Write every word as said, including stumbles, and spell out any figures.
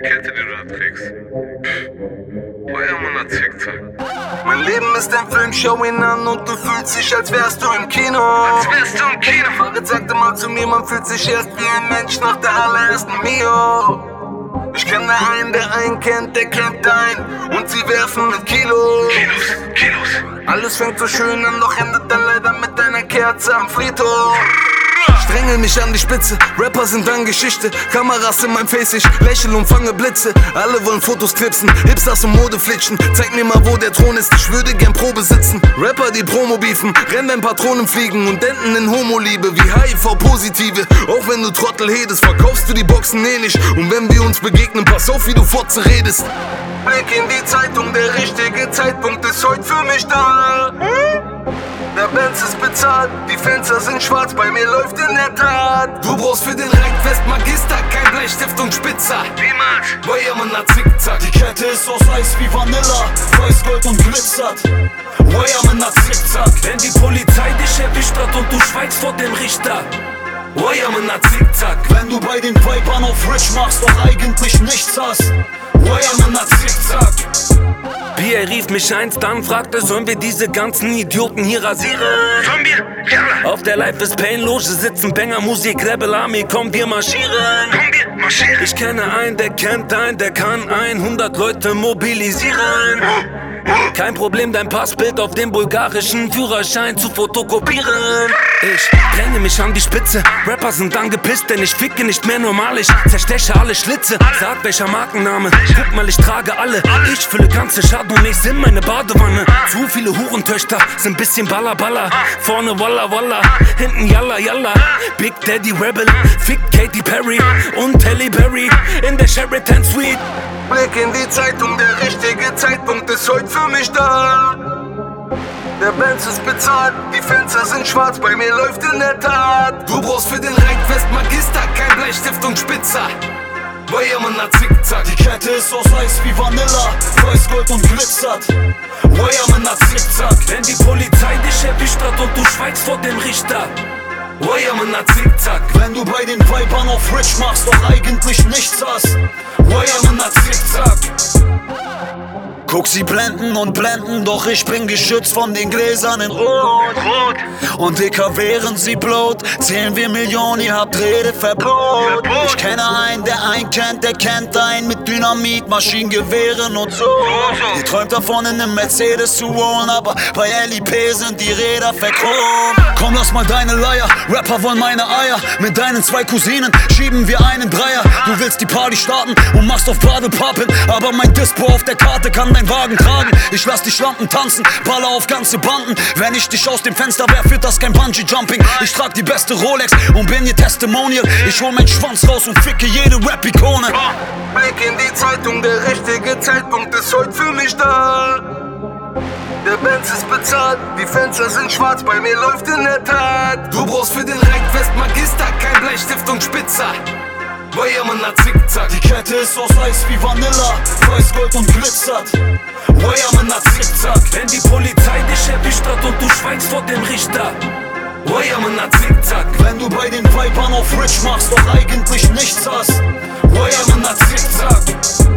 Kette, die du da trägst. Feuermann hat Zickzack. Mein Leben ist ein Film, schau ihn an und du fühlst dich, als wärst du im Kino. Als wärst du im Kino. Farid sagte mal zu mir, man fühlt sich erst wie ein Mensch nach der allerersten Mio. Ich kenne einen, der einen kennt, der kennt einen. Und sie werfen mit Kilos. Kilos, Kilos. Alles fängt so schön an, doch endet dann leider mit einer Kerze am Friedhof. Strenge mich an die Spitze, Rapper sind dann Geschichte. Kameras in mein Face, ich lächel und fange Blitze. Alle wollen Fotos knipsen, Hipsters und Modeflitschen. Zeig mir mal, wo der Thron ist, ich würde gern Probe sitzen. Rapper, die Promo beefen, rennen, wenn Patronen fliegen und enden in Homoliebe wie H I V-Positive. Auch wenn du Trottel hedest, verkaufst du die Boxen eh nicht. Und wenn wir uns begegnen, pass auf, wie du Fotze redest. Blick in die Zeitung, der richtige Zeitpunkt ist heute für mich da. Der Benz ist bezahlt, die Fenster sind schwarz, bei mir läuft in der Tat. Du brauchst für den Reitfest Magister, kein Bleistift und Spitzer. Niemals. Feuermann hat Zickzack. Die Kette ist aus Eis wie Vanilla, weiß Gold und glitzert. Feuermann hat Zickzack. Wenn die Polizei dich erwischt hat und du schweigst vor dem Richter. Feuermann hat Zickzack. Wenn du bei den Vipern auf Rich machst, doch eigentlich nichts hast. Feuermann hat Zickzack. Pierre rief mich einst an, fragte, sollen wir diese ganzen Idioten hier rasieren? Sollen wir? Ja. Auf der Life is Pain Loge sitzen Banger, Musik, Rebel Army, komm wir marschieren. Komm, wir marschieren. Ich kenne einen, der kennt einen, der kann hundert Leute mobilisieren. Kein Problem, dein Passbild auf dem bulgarischen Führerschein zu fotokopieren. Ich brenne mich an die Spitze, Rapper sind angepisst, denn ich ficke nicht mehr normal. Ich zersteche alle Schlitze, sag welcher Markenname. Guck mal, ich trage alle, ich fülle ganze Chardonnays in meine Badewanne. Zu viele Hurentöchter sind bisschen Baller Baller. Vorne Walla Walla, hinten Yalla Yalla. Big Daddy Rebel, fick Katy Perry und Halle Berry in der Sheraton Suite. Blick in die Zeitung, der richtige Zeitpunkt ist heute für mich da. Der Benz ist bezahlt, die Fenster sind schwarz, bei mir läuft in der Tat. Du brauchst für den Reitfest Magister, kein Bleistift und Spitzer. Feuermann hat Zickzack. Die Kette ist aus Eis wie Vanilla, weiß Gold und glitzert. Feuermann hat Zickzack. Wenn die Polizei dich erwischt hat und du schweigst vor dem Richter. Feuermann hat Zickzack. Wenn du bei den Vipern auf Rich machst, doch eigentlich nichts hast. Feuermann hat Zickzack. Guck, sie blenden und blenden, doch ich bin geschützt von den Gläsern in Rot. Rot. Und dicker während sie blot, zählen wir Millionen, ihr habt Redeverbot. Ich kenne einen, der einen kennt, der kennt einen mit Dynamit, Maschinengewehren und so. Ihr träumt davon, in einem Mercedes zu wohnen, aber bei L I P sind die Räder verchromt. Komm, lass mal deine Leier, Rapper wollen meine Eier. Mit deinen zwei Cousinen schieben wir einen Dreier. Du willst die Party starten und machst auf Badepappen, aber mein Dispo auf der Karte kann dein Wagen tragen. Ich lass die Schlampen tanzen, baller auf ganze Banden. Wenn ich dich aus dem Fenster werf, wird das kein Bungee-Jumping. Ich trag die beste Rolex und bin ihr Testimonial. Ich hol meinen Schwanz raus und ficke jede Rap-Ikone. Blick in die Zeitung, der richtige Zeitpunkt ist heute für mich da. Der Benz ist bezahlt, die Fenster sind schwarz, bei mir läuft in der Tat. Du brauchst für den Reitfest Magister, kein Bleistift und Spitzer. Feuermann hat Zickzack. Die Kette ist aus Eis wie Vanilla, weiß Gold und glitzert. Feuermann hat Zickzack. Wenn die Polizei dich erwischt hat und du schweigst vor dem Richter. Feuermann hat Zickzack. Wenn du bei den Vipern auf Rich machst, doch eigentlich nichts hast. Feuermann hat Zickzack.